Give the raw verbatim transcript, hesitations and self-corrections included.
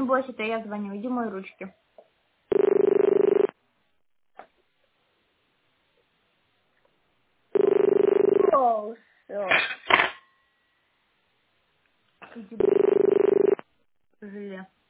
бойся, это я звоню, иди мой ручки. О, всё. Иди, желе.